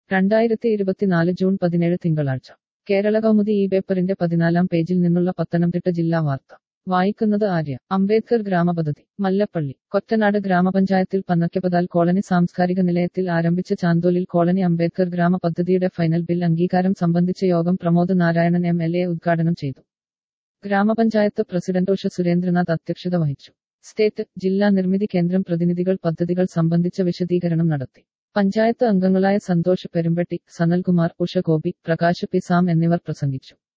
2024 June 17 തിങ്കളാഴ്ച കേരള കൗമുദി ഈ പേപ്പറിന്റെ 14-ാം പേജിൽ നിന്നുള്ള പത്തനംതിട്ട ജില്ലാ വാർത്ത വായിക്കുന്നത് ആര്യ. അംബേദ്കർ ഗ്രാമപദ്ധതി മല്ലപ്പള്ളി. കൊറ്റനാട് ഗ്രാമപഞ്ചായത്തിൽ പന്നക്കപതാൽ കോളനി സാംസ്കാരിക നിലയത്തിൽ ആരംഭിച്ച ചാന്തോലിൽ കോളനി അംബേദ്കർ ഗ്രാമ പദ്ധതിയുടെ ഫൈനൽ ബിൽ അംഗീകാരം സംബന്ധിച്ച യോഗം പ്രമോദ് നാരായണൻ MLA ഉദ്ഘാടനം ചെയ്തു. ഗ്രാമപഞ്ചായത്ത് പ്രസിഡന്റ് ഉഷ സുരേന്ദ്രനാഥ് അധ്യക്ഷത വഹിച്ചു. സ്റ്റേറ്റ്, ജില്ലാ നിർമ്മിതി കേന്ദ്രം പ്രതിനിധികൾ പദ്ധതികൾ സംബന്ധിച്ച വിശദീകരണം നടത്തി. പഞ്ചായത്ത് അംഗങ്ങളായ സന്തോഷ് പെരുമ്പട്ടി, സനൽകുമാർ, ഉഷ ഗോപി, പ്രകാശ് പി സാം എന്നിവർ പ്രസംഗിച്ചു.